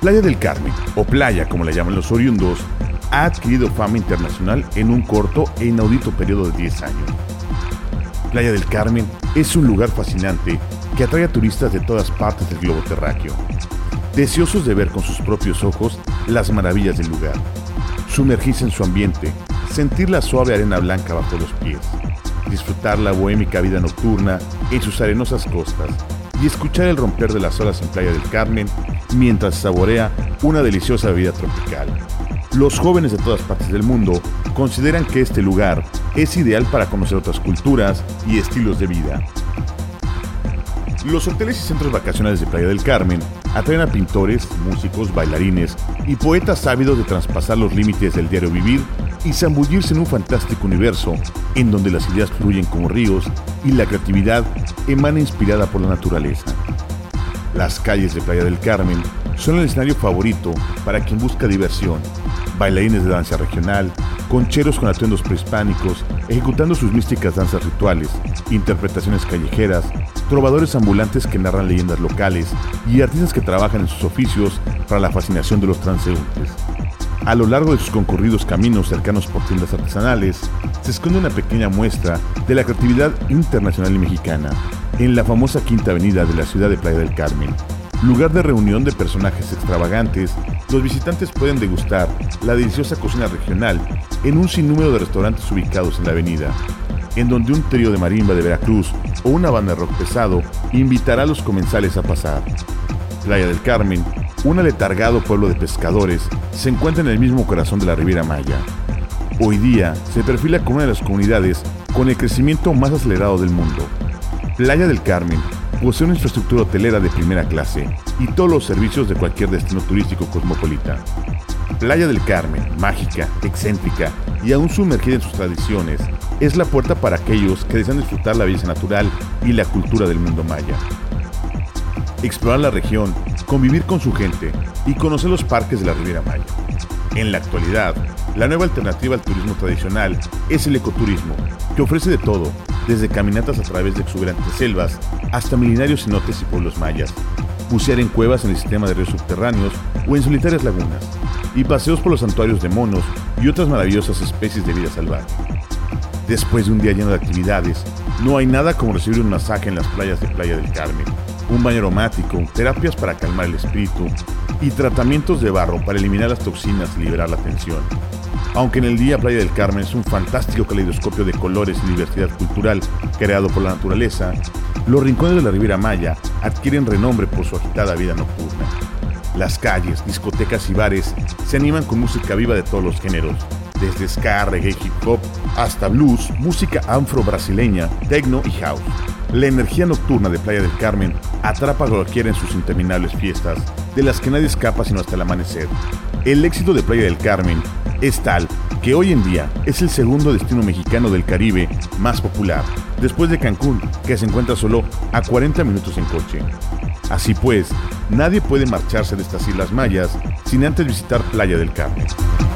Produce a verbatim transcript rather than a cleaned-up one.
Playa del Carmen, o Playa como la llaman los oriundos, ha adquirido fama internacional en un corto e inaudito periodo de diez años. Playa del Carmen es un lugar fascinante que atrae a turistas de todas partes del globo terráqueo, deseosos de ver con sus propios ojos las maravillas del lugar, sumergirse en su ambiente, sentir la suave arena blanca bajo los pies, disfrutar la bohémica vida nocturna en sus arenosas costas y escuchar el romper de las olas en Playa del Carmen mientras saborea una deliciosa bebida tropical. Los jóvenes de todas partes del mundo consideran que este lugar es ideal para conocer otras culturas y estilos de vida. Los hoteles y centros vacacionales de Playa del Carmen atraen a pintores, músicos, bailarines y poetas ávidos de traspasar los límites del diario vivir y zambullirse en un fantástico universo en donde las ideas fluyen como ríos y la creatividad emana inspirada por la naturaleza. Las calles de Playa del Carmen son el escenario favorito para quien busca diversión. Bailarines de danza regional, concheros con atuendos prehispánicos, ejecutando sus místicas danzas rituales, interpretaciones callejeras, trovadores ambulantes que narran leyendas locales y artistas que trabajan en sus oficios para la fascinación de los transeúntes. A lo largo de sus concurridos caminos cercanos por tiendas artesanales, se esconde una pequeña muestra de la creatividad internacional y mexicana, en la famosa Quinta Avenida de la ciudad de Playa del Carmen. Lugar de reunión de personajes extravagantes, los visitantes pueden degustar la deliciosa cocina regional en un sinnúmero de restaurantes ubicados en la avenida, en donde un trío de marimba de Veracruz o una banda de rock pesado invitará a los comensales a pasar. Playa del Carmen, un aletargado pueblo de pescadores, se encuentra en el mismo corazón de la Riviera Maya. Hoy día se perfila como una de las comunidades con el crecimiento más acelerado del mundo. Playa del Carmen posee una infraestructura hotelera de primera clase y todos los servicios de cualquier destino turístico cosmopolita. Playa del Carmen, mágica, excéntrica y aún sumergida en sus tradiciones, es la puerta para aquellos que desean disfrutar la belleza natural y la cultura del mundo maya. Explorar la región, convivir con su gente y conocer los parques de la Riviera Maya. En la actualidad, la nueva alternativa al turismo tradicional es el ecoturismo, que ofrece de todo, desde caminatas a través de exuberantes selvas hasta milenarios cenotes y pueblos mayas, bucear en cuevas en el sistema de ríos subterráneos o en solitarias lagunas, y paseos por los santuarios de monos y otras maravillosas especies de vida salvaje. Después de un día lleno de actividades, no hay nada como recibir un masaje en las playas de Playa del Carmen, un baño aromático, terapias para calmar el espíritu y tratamientos de barro para eliminar las toxinas y liberar la tensión. Aunque en el día Playa del Carmen es un fantástico caleidoscopio de colores y diversidad cultural creado por la naturaleza, los rincones de la Riviera Maya adquieren renombre por su agitada vida nocturna. Las calles, discotecas y bares se animan con música viva de todos los géneros, desde ska, reggae, hip hop, hasta blues, música afro-brasileña, techno y house. La energía nocturna de Playa del Carmen atrapa a cualquiera en sus interminables fiestas, de las que nadie escapa sino hasta el amanecer. El éxito de Playa del Carmen es tal que hoy en día es el segundo destino mexicano del Caribe más popular, después de Cancún, que se encuentra solo a cuarenta minutos en coche. Así pues, nadie puede marcharse de estas islas mayas sin antes visitar Playa del Carmen.